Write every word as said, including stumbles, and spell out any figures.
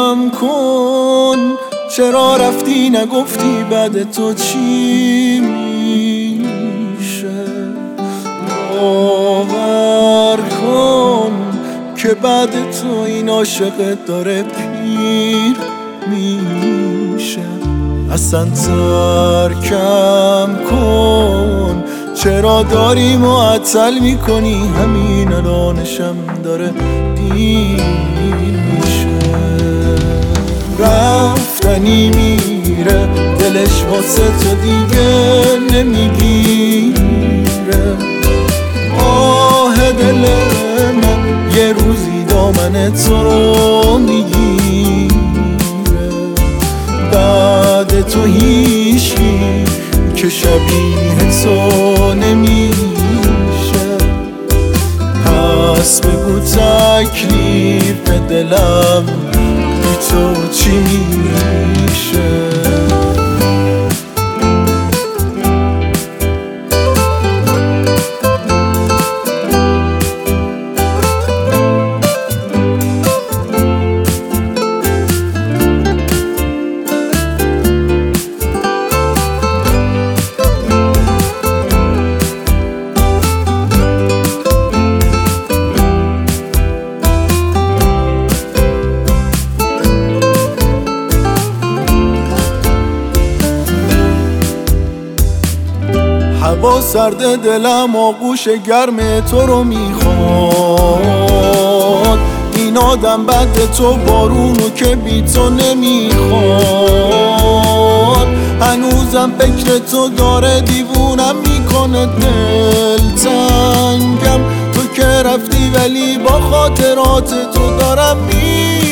جمع کن، چرا رفتی نگفتی بعد تو چی میشه. باور کن که بعد تو این عاشقت داره پیر میشه. اصلا ترکم کن، چرا داری معطل میکنی، همین الانشم داره دیر میشه. رفتنی میره دلش واسه تو دیگه نمیگیره. آه دل من یه روزی دامن تو رو میگیره. بعد تو هیچی که شبیه تو نمیشه. پس بگو تکلیف دلم بی تو چی میشه. هوا سرد دلم آغوش گرم تو رو میخواد. این آدم بد تو بارونو که بی تو نمیخواد. هنوزم فکر تو داره دیوونم میکنه، دل تنگم. تو که رفتی ولی با خاطرات تو دارم میرم.